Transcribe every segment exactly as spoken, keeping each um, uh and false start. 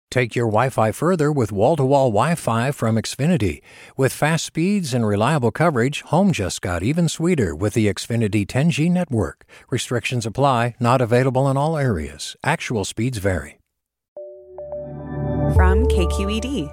Take your Wi-Fi further with wall-to-wall Wi-Fi from Xfinity. With fast speeds and reliable coverage, home just got even sweeter with the Xfinity ten G network. Restrictions apply, not available in all areas. Actual speeds vary. From K Q E D.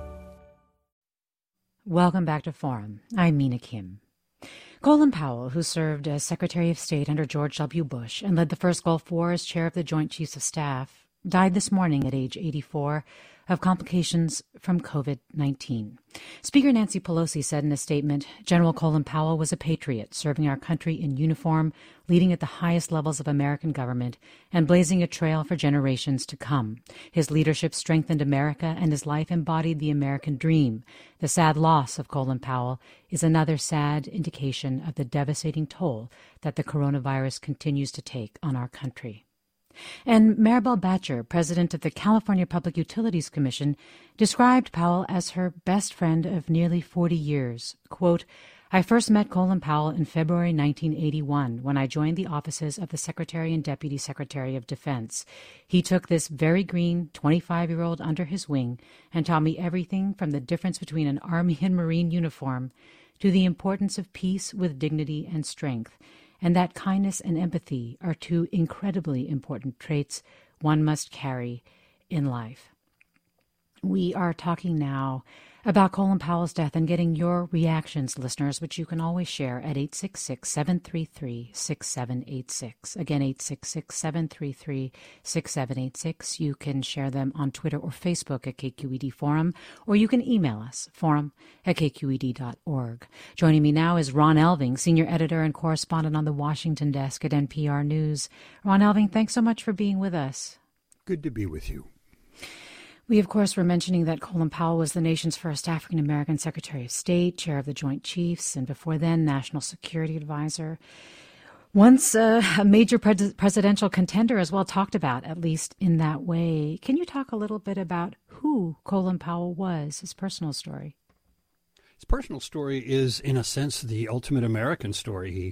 Welcome back to Forum. I'm Mina Kim. Colin Powell, who served as Secretary of State under George W. Bush and led the first Gulf War as chair of the Joint Chiefs of Staff, died this morning at age eighty-four of complications from covid nineteen. Speaker Nancy Pelosi said in a statement, General Colin Powell was a patriot, serving our country in uniform, leading at the highest levels of American government, and blazing a trail for generations to come. His leadership strengthened America, and his life embodied the American dream. The sad loss of Colin Powell is another sad indication of the devastating toll that the coronavirus continues to take on our country. And Maribel Batcher, president of the California Public Utilities Commission, described Powell as her best friend of nearly forty years. Quote, I first met Colin Powell in February nineteen eighty-one when I joined the offices of the Secretary and Deputy Secretary of Defense. He took this very green twenty-five-year-old under his wing and taught me everything from the difference between an Army and Marine uniform to the importance of peace with dignity and strength, and that kindness and empathy are two incredibly important traits one must carry in life. We are talking now about Colin Powell's death and getting your reactions, listeners, which you can always share at eight six six, seven three three, six seven eight six. Again, eight six six, seven three three, six seven eight six. You can share them on Twitter or Facebook at K Q E D Forum, or you can email us, forum at k q e d dot org. Joining me now is Ron Elving, senior editor and correspondent on the Washington desk at N P R News. Ron Elving, thanks so much for being with us. Good to be with you. We, of course, were mentioning that Colin Powell was the nation's first African-American Secretary of State, chair of the Joint Chiefs, and before then, National Security Advisor. Once uh, a major pre- presidential contender as well, talked about, at least in that way. Can you talk a little bit about who Colin Powell was, his personal story? His personal story is, in a sense, the ultimate American story. He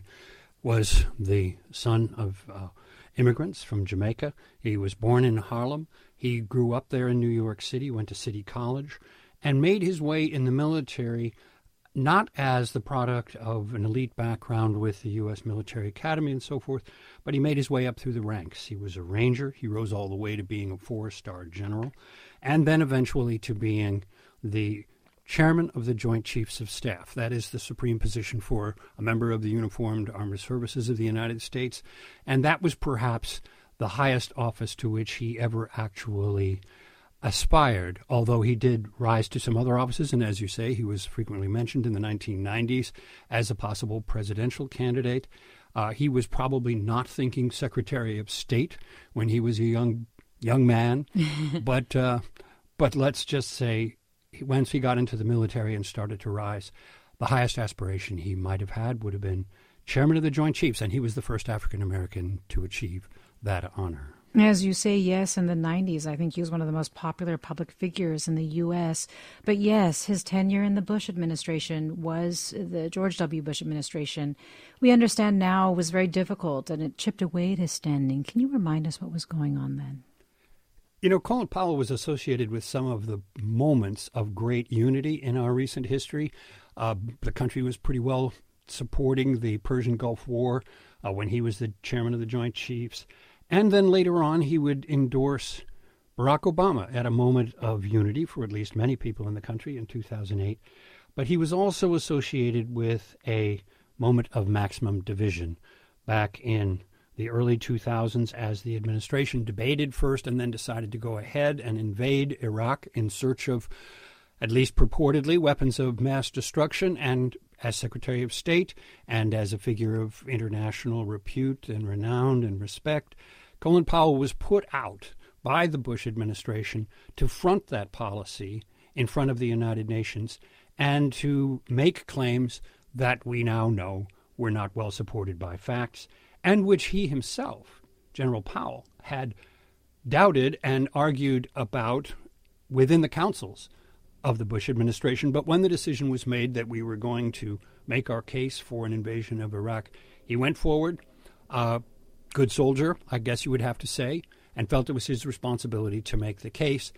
was the son of uh, immigrants from Jamaica. He was born in Harlem. He grew up there in New York City, went to City College, and made his way in the military not as the product of an elite background with the U S Military Academy and so forth, but he made his way up through the ranks. He was a ranger. He rose all the way to being a four-star general, and then eventually to being the chairman of the Joint Chiefs of Staff. That is the supreme position for a member of the Uniformed Armed Services of the United States, and that was perhaps the highest office to which he ever actually aspired, although he did rise to some other offices, and as you say, he was frequently mentioned in the nineteen nineties as a possible presidential candidate. Uh, he was probably not thinking Secretary of State when he was a young young man, but uh, but let's just say once he got into the military and started to rise, the highest aspiration he might have had would have been chairman of the Joint Chiefs, and he was the first African-American to achieve that honor. As you say, yes, in the nineties, I think he was one of the most popular public figures in the U S. But yes, his tenure in the Bush administration was the George W. Bush administration. We understand now was very difficult, and it chipped away at his standing. Can you remind us what was going on then? You know, Colin Powell was associated with some of the moments of great unity in our recent history. Uh, the country was pretty well supporting the Persian Gulf War uh, when he was the chairman of the Joint Chiefs. And then later on, he would endorse Barack Obama at a moment of unity for at least many people in the country in two thousand eight. But he was also associated with a moment of maximum division back in the early two thousands as the administration debated first and then decided to go ahead and invade Iraq in search of, at least purportedly, weapons of mass destruction. And as Secretary of State and as a figure of international repute and renown and respect, Colin Powell was put out by the Bush administration to front that policy in front of the United Nations and to make claims that we now know were not well supported by facts, and which he himself, General Powell, had doubted and argued about within the councils of the Bush administration. But when the decision was made that we were going to make our case for an invasion of Iraq, he went forward, uh, good soldier, I guess you would have to say, and felt it was his responsibility to make the case.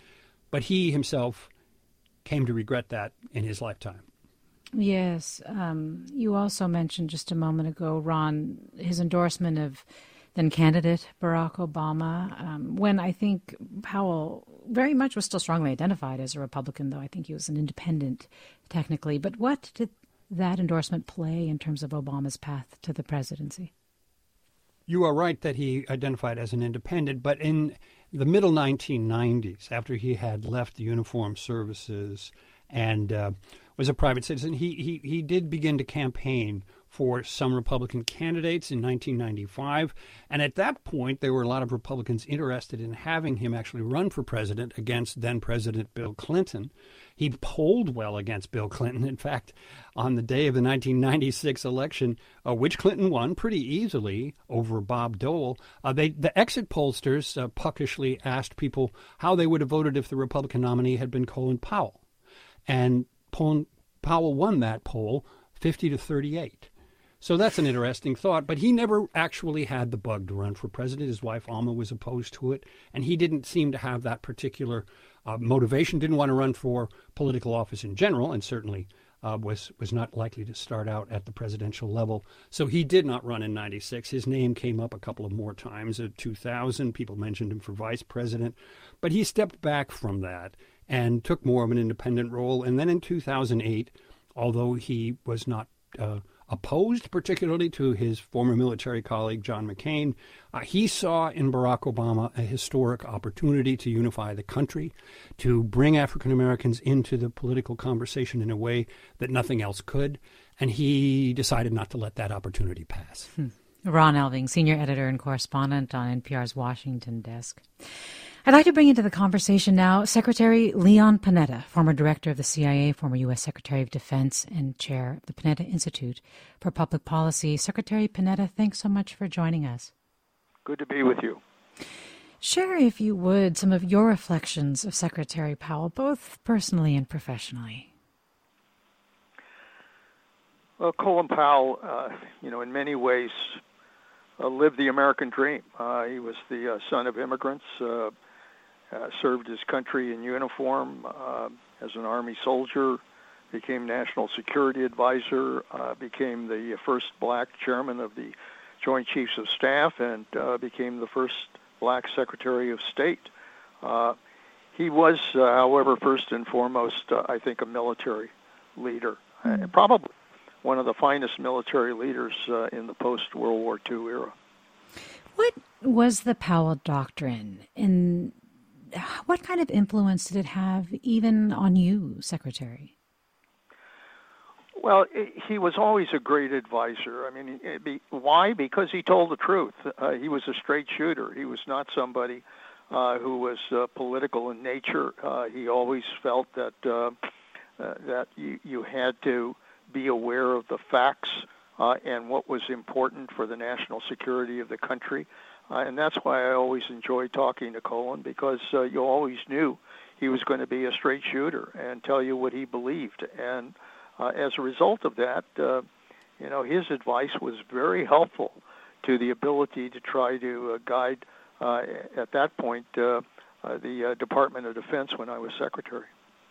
but he himself came to regret that in his lifetime. Yes. Um, you also mentioned just a moment ago, Ron, his endorsement of then candidate Barack Obama, um, when I think Powell very much was still strongly identified as a Republican, though I think he was an independent technically. But what did that endorsement play in terms of Obama's path to the presidency? You are right that he identified as an independent, but in the middle nineteen nineties, after he had left the uniformed services and uh, was a private citizen, he, he, he did begin to campaign for some Republican candidates in nineteen ninety-five. And at that point, there were a lot of Republicans interested in having him actually run for president against then-President Bill Clinton. He polled well against Bill Clinton. In fact, on the day of the nineteen ninety-six election, uh, which Clinton won pretty easily over Bob Dole, uh, they, the exit pollsters uh, puckishly asked people how they would have voted if the Republican nominee had been Colin Powell. And Powell won that poll fifty to thirty-eight. So that's an interesting thought, but he never actually had the bug to run for president. His wife, Alma, was opposed to it, and he didn't seem to have that particular uh, motivation, didn't want to run for political office in general, and certainly uh, was, was not likely to start out at the presidential level. So he did not run in ninety-six. His name came up a couple of more times. In two thousand, people mentioned him for vice president, but he stepped back from that and took more of an independent role. And then in two thousand eight, although he was not uh, opposed particularly to his former military colleague, John McCain, uh, he saw in Barack Obama a historic opportunity to unify the country, to bring African Americans into the political conversation in a way that nothing else could. And he decided not to let that opportunity pass. Hmm. Ron Elving, senior editor and correspondent on N P R's Washington desk. I'd like to bring into the conversation now Secretary Leon Panetta, former director of the C I A, former U S Secretary of Defense, and chair of the Panetta Institute for Public Policy. Secretary Panetta, thanks so much for joining us. Good to be with you. Share, if you would, some of your reflections of Secretary Powell, both personally and professionally. Well, Colin Powell, uh, you know, in many ways uh, lived the American dream. Uh, he was the uh, son of immigrants, uh, uh, served his country in uniform uh, as an Army soldier, became National Security Advisor, uh, became the first black chairman of the Joint Chiefs of Staff, and uh, became the first black Secretary of State. Uh, he was, uh, however, first and foremost, uh, I think, a military leader, mm-hmm. and probably one of the finest military leaders uh, in the post-World War Two era. What was the Powell Doctrine, and what kind of influence did it have even on you, Secretary? Well, he was always a great advisor. I mean, be, why? Because he told the truth. Uh, he was a straight shooter. He was not somebody uh, who was uh, political in nature. Uh, he always felt that uh, uh, that you, you had to be aware of the facts uh, and what was important for the national security of the country. Uh, and that's why I always enjoyed talking to Colin, because uh, you always knew he was going to be a straight shooter and tell you what he believed. And uh, as a result of that, uh, you know, his advice was very helpful to the ability to try to uh, guide, uh, at that point, uh, uh, the uh, Department of Defense when I was secretary.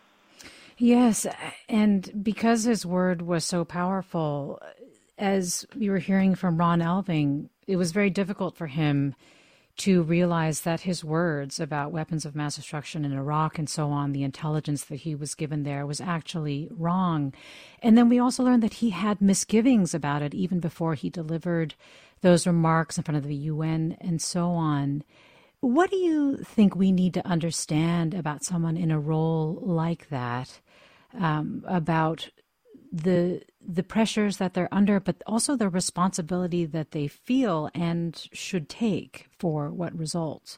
Yes, and because his word was so powerful, as you were hearing from Ron Elving, it was very difficult for him to realize that his words about weapons of mass destruction in Iraq and so on, the intelligence that he was given there, was actually wrong. And then we also learned that he had misgivings about it even before he delivered those remarks in front of the U N and so on. What do you think we need to understand about someone in a role like that, um, about the the pressures that they're under, but also the responsibility that they feel and should take for what results?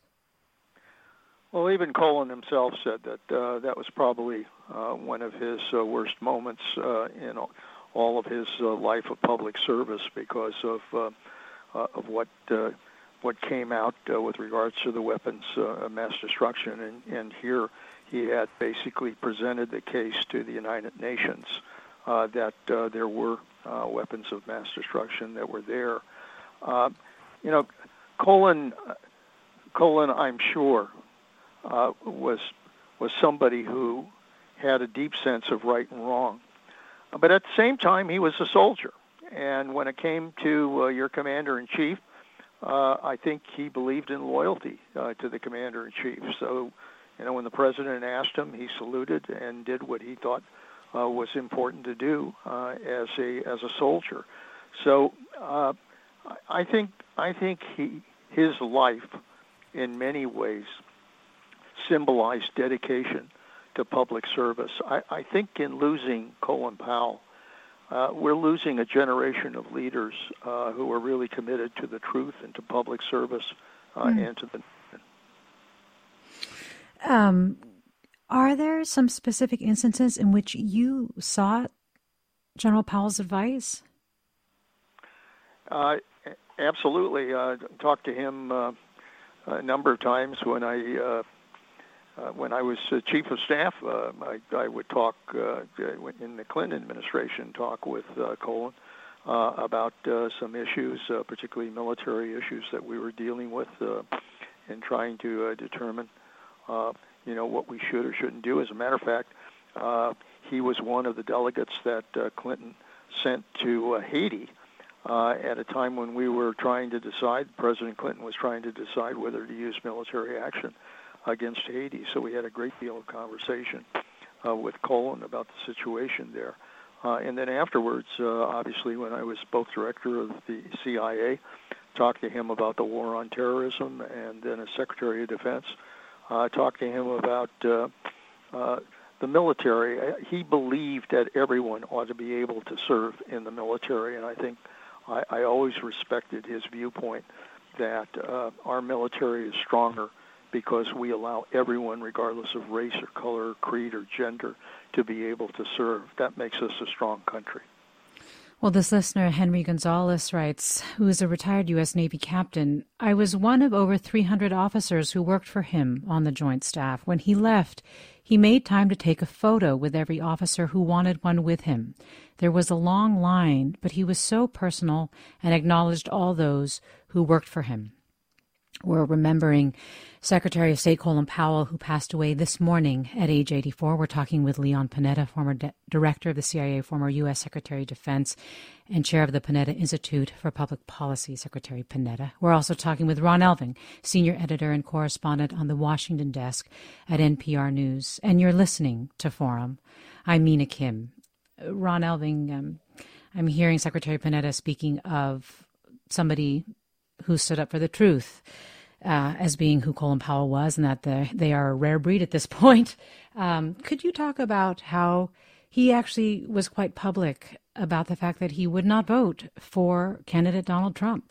Well, even Colin himself said that uh, that was probably uh, one of his uh, worst moments uh, in all of his uh, life of public service, because of uh, uh, of what uh, what came out uh, with regards to the weapons uh, of mass destruction. And, and here he had basically presented the case to the United Nations uh, that uh, there were uh, weapons of mass destruction that were there. Uh, you know, Colin, Colin, I'm sure, uh, was was somebody who had a deep sense of right and wrong. But at the same time, he was a soldier. And when it came to uh, your commander-in-chief, uh, I think he believed in loyalty uh, to the commander-in-chief. So, you know, when the president asked him, he saluted and did what he thought uh, was important to do uh, as a as a soldier. So, uh, I think I think he his life, in many ways, symbolized dedication to public service. I, I think in losing Colin Powell, uh, we're losing a generation of leaders uh, who are really committed to the truth and to public service uh, mm. and to the. Um, are there some specific instances in which you sought General Powell's advice? Uh, absolutely. Uh, talked to him uh, a number of times when I. Uh, Uh, when I was uh, chief of staff, uh, I, I would talk uh, in the Clinton administration, talk with uh, Colin uh, about uh, some issues, uh, particularly military issues that we were dealing with, uh, and trying to uh, determine, uh, you know, what we should or shouldn't do. As a matter of fact, uh, he was one of the delegates that uh, Clinton sent to uh, Haiti uh, at a time when we were trying to decide. President Clinton was trying to decide whether to use military action against Haiti. So we had a great deal of conversation uh, with Colin about the situation there. Uh, and then afterwards, uh, obviously, when I was both director of the C I A, talked to him about the war on terrorism, and then as Secretary of Defense, uh, talked to him about uh, uh, the military. He believed that everyone ought to be able to serve in the military, and I think I, I always respected his viewpoint that uh, our military is stronger because we allow everyone, regardless of race or color, creed or gender, to be able to serve. That makes us a strong country. Well, this listener, Henry Gonzalez, writes, who is a retired U S Navy captain, I was one of over three hundred officers who worked for him on the Joint Staff. When he left, he made time to take a photo with every officer who wanted one with him. There was a long line, but he was so personal and acknowledged all those who worked for him. We're remembering Secretary of State Colin Powell, who passed away this morning at age eighty-four. We're talking with Leon Panetta, former de- director of the C I A, former U S Secretary of Defense, and chair of the Panetta Institute for Public Policy, Secretary Panetta. We're also talking with Ron Elving, senior editor and correspondent on the Washington desk at N P R News. And you're listening to Forum. I'm Mina Kim. Ron Elving, um, I'm hearing Secretary Panetta speaking of somebody who stood up for the truth uh, as being who Colin Powell was, and that the, they are a rare breed at this point. Um, could you talk about how he actually was quite public about the fact that he would not vote for candidate Donald Trump?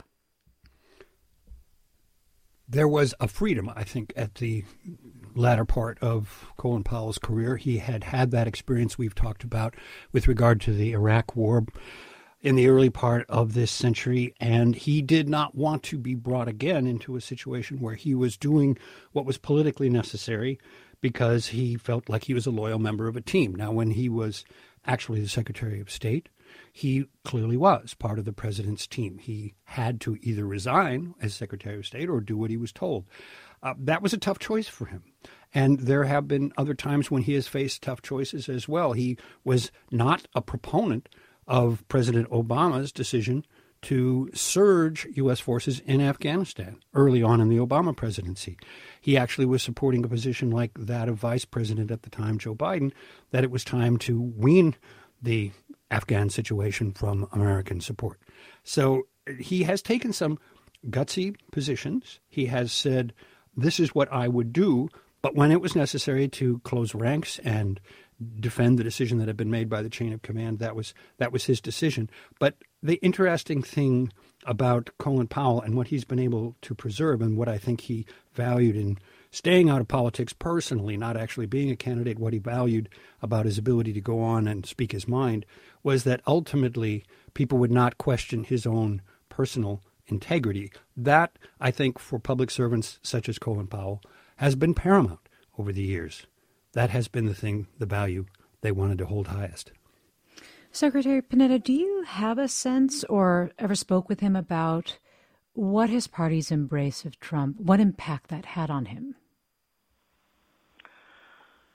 There was a freedom, I think, at the latter part of Colin Powell's career. He had had that experience we've talked about with regard to the Iraq War in the early part of this century, and he did not want to be brought again into a situation where he was doing what was politically necessary because he felt like he was a loyal member of a team. Now, when he was actually the Secretary of State, he clearly was part of the president's team. He had to either resign as Secretary of State or do what he was told. Uh, that was a tough choice for him. And there have been other times when he has faced tough choices as well. He was not a proponent of President Obama's decision to surge U S forces in Afghanistan early on in the Obama presidency. He actually was supporting a position like that of Vice President at the time, Joe Biden, that it was time to wean the Afghan situation from American support. So he has taken some gutsy positions. He has said, this is what I would do, but when it was necessary to close ranks and defend the decision that had been made by the chain of command, that was that was his decision. But the interesting thing about Colin Powell and what he's been able to preserve, and what I think he valued in staying out of politics personally, not actually being a candidate, what he valued about his ability to go on and speak his mind, was that ultimately people would not question his own personal integrity. That, I think, for public servants such as Colin Powell, has been paramount over the years. That has been the thing, the value they wanted to hold highest. Secretary Panetta, do you have a sense or ever spoke with him about what his party's embrace of Trump, what impact that had on him?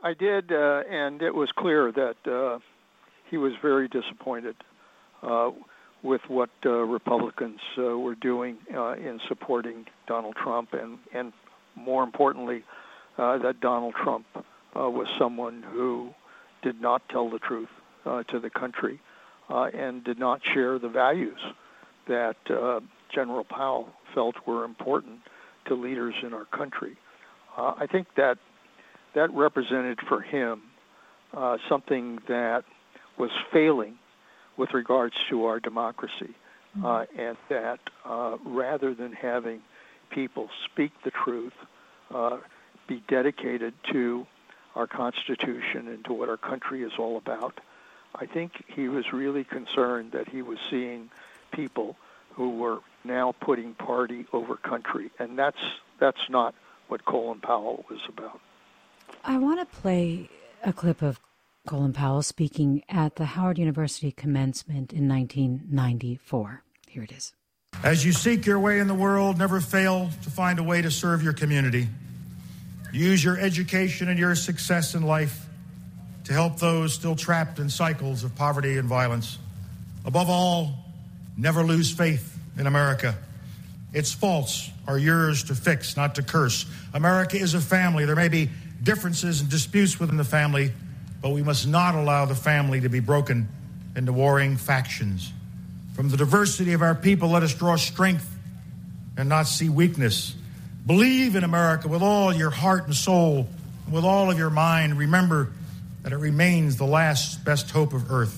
I did, uh, and it was clear that uh, he was very disappointed uh, with what uh, Republicans uh, were doing uh, in supporting Donald Trump, and, and more importantly, uh, that Donald Trump uh, was someone who did not tell the truth uh, to the country uh, and did not share the values that uh, General Powell felt were important to leaders in our country. Uh, I think that that represented for him uh, something that was failing with regards to our democracy, mm-hmm. uh, and that uh, rather than having people speak the truth, uh, be dedicated to our Constitution and to what our country is all about, I think he was really concerned that he was seeing people who were now putting party over country, and that's that's not what Colin Powell was about. I want to play a clip of Colin Powell speaking at the Howard University commencement in nineteen ninety-four. Here it is. As you seek your way in the world, never fail to find a way to serve your community. Use your education and your success in life to help those still trapped in cycles of poverty and violence. Above all, never lose faith in America. Its faults are yours to fix, not to curse. America is a family. There may be differences and disputes within the family, but we must not allow the family to be broken into warring factions. From the diversity of our people, let us draw strength and not see weakness. Believe in America with all your heart and soul, and with all of your mind. Remember that it remains the last best hope of earth.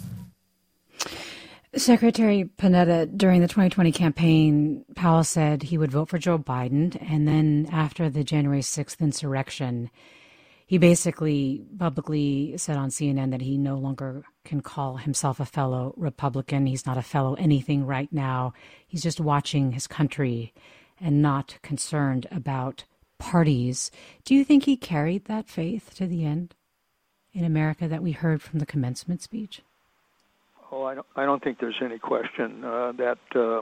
Secretary Panetta, during the twenty twenty campaign, Powell said he would vote for Joe Biden, and then after the January sixth insurrection, he basically publicly said on C N N that he no longer can call himself a fellow Republican. He's not a fellow anything right now. He's just watching his country and not concerned about parties. Do you think he carried that faith to the end in America that we heard from the commencement speech? Oh, I don't, I don't think there's any question uh, that uh,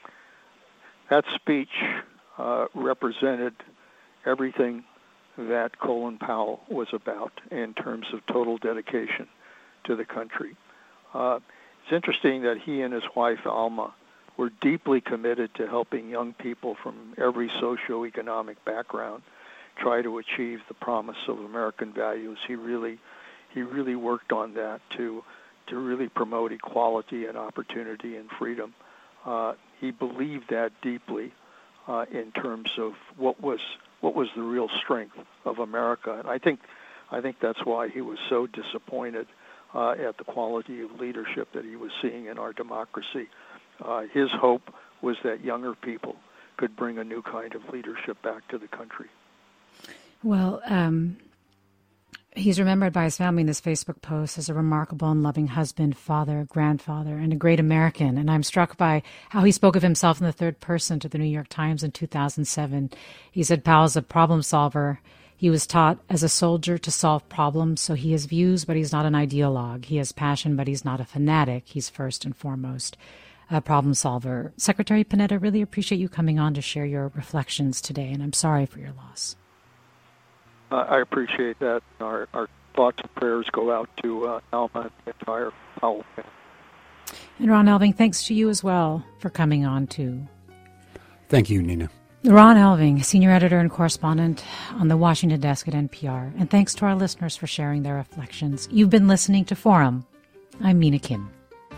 that speech uh, represented everything that Colin Powell was about in terms of total dedication to the country. Uh, it's interesting that he and his wife, Alma, were deeply committed to helping young people from every socioeconomic background try to achieve the promise of American values. He really, he really worked on that to to really promote equality and opportunity and freedom. Uh, he believed that deeply uh, in terms of what was what was the real strength of America, and I think I think that's why he was so disappointed uh, at the quality of leadership that he was seeing in our democracy. Uh, his hope was that younger people could bring a new kind of leadership back to the country. Well, um, he's remembered by his family in this Facebook post as a remarkable and loving husband, father, grandfather, and a great American. And I'm struck by how he spoke of himself in the third person to the New York Times in two thousand seven. He said Powell's a problem solver. He was taught as a soldier to solve problems, so he has views, but he's not an ideologue. He has passion, but he's not a fanatic. He's first and foremost a problem solver. Secretary Panetta, really appreciate you coming on to share your reflections today, and I'm sorry for your loss. Uh, I appreciate that. Our, our thoughts and prayers go out to uh, Alma and the entire Powell family. And Ron Elving, thanks to you as well for coming on too. Thank you, Nina. Ron Elving, senior editor and correspondent on the Washington desk at N P R. And thanks to our listeners for sharing their reflections. You've been listening to Forum. I'm Mina Kim.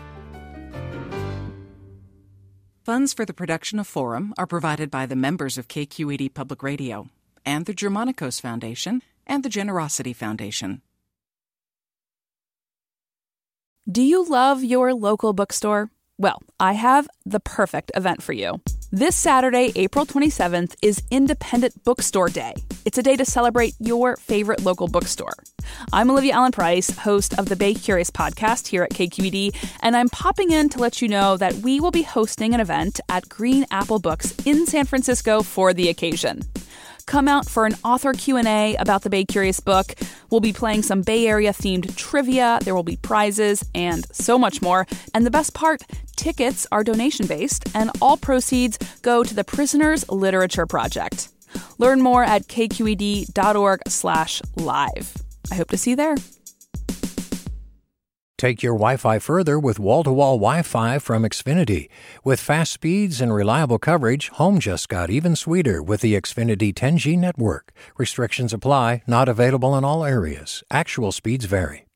Funds for the production of Forum are provided by the members of K Q E D Public Radio and the Germanicos Foundation and the Generosity Foundation. Do you love your local bookstore? Well, I have the perfect event for you. This Saturday, April twenty-seventh, is Independent Bookstore Day. It's a day to celebrate your favorite local bookstore. I'm Olivia Allen Price, host of the Bay Curious podcast here at K Q E D, and I'm popping in to let you know that we will be hosting an event at Green Apple Books in San Francisco for the occasion. Come out for an author Q and A about the Bay Curious book. We'll be playing some Bay Area-themed trivia. There will be prizes and so much more. And the best part, tickets are donation-based, and all proceeds go to the Prisoners Literature Project. Learn more at kqed.org slash live. I hope to see you there. Take your Wi-Fi further with wall-to-wall Wi-Fi from Xfinity. With fast speeds and reliable coverage, home just got even sweeter with the Xfinity ten G network. Restrictions apply, not available in all areas. Actual speeds vary.